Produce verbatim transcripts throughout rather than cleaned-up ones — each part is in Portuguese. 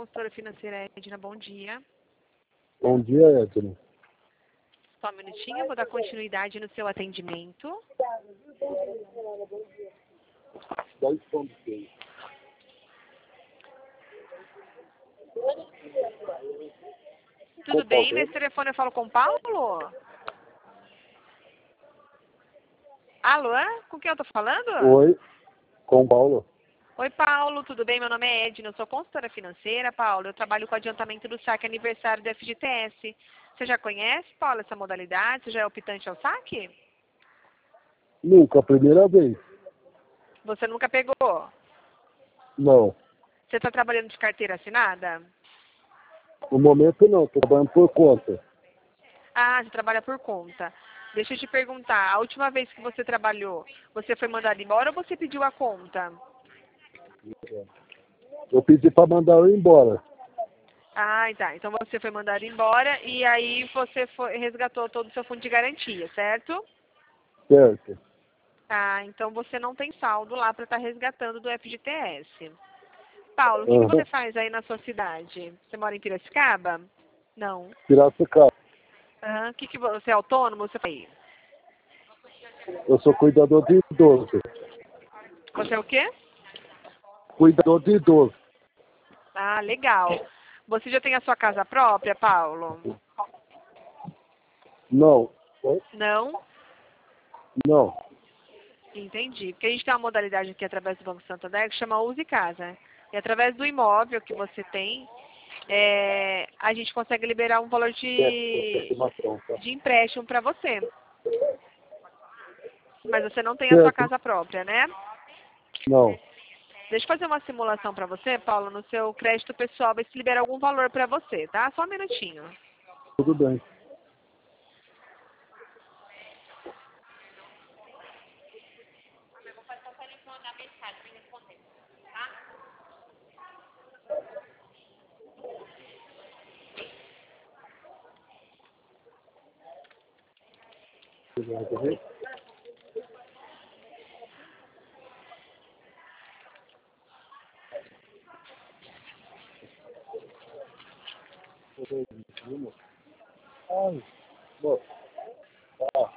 consultora financeira Edna, bom dia. Bom dia, Edna. Só um minutinho, eu vou dar continuidade no seu atendimento. Dá o som do seu. Tudo bem? Nesse telefone eu falo com o Paulo? Alô? Com quem eu tô falando? Oi, com o Paulo. Oi, Paulo, tudo bem? Meu nome é Edna, eu sou consultora financeira, Paulo. Eu trabalho com adiantamento do saque aniversário do F G T S. Você já conhece, Paulo, essa modalidade? Você já é optante ao saque? Nunca, a primeira vez. Você nunca pegou? Não. Você está trabalhando de carteira assinada? No momento não, estou trabalhando por conta. Ah, você trabalha por conta. Deixa eu te perguntar, a última vez que você trabalhou, você foi mandado embora ou você pediu a conta? Eu pedi para mandar eu embora. Ah, tá. Então você foi mandado embora e aí você foi, resgatou todo o seu fundo de garantia, certo? Certo. Ah, então você não tem saldo lá para estar resgatando do F G T S. Paulo, o que, que Aham. você faz aí na sua cidade? Você mora em Piracicaba? Não. Piracicaba. Aham. Que que vo- você é autônomo? Você faz? Eu sou cuidador de idoso. Você é o quê? Cuidador de idoso. Ah, legal. Você já tem a sua casa própria, Paulo? Não. Oi? Não? Não. Entendi. Porque a gente tem uma modalidade aqui através do Banco Santander que chama Use Casa. E através do imóvel que você tem, é, a gente consegue liberar um valor de, de empréstimo para você. Mas você não tem a sua Certo. casa própria, né? Não. Deixa eu fazer uma simulação para você, Paulo, no seu crédito pessoal, ver se libera algum valor para você, tá? Só um minutinho. Tudo bem. Ai, bom. Ah,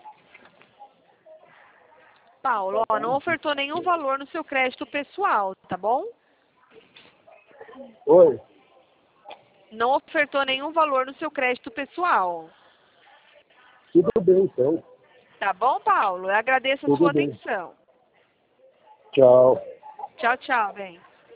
Paulo, ó, não ofertou nenhum valor no seu crédito pessoal, tá bom? oi. Não ofertou nenhum valor no seu crédito pessoal. Tudo bem, então. Tá bom, Paulo? Eu agradeço a Tudo sua bem. atenção. Tchau. Tchau, tchau, bem.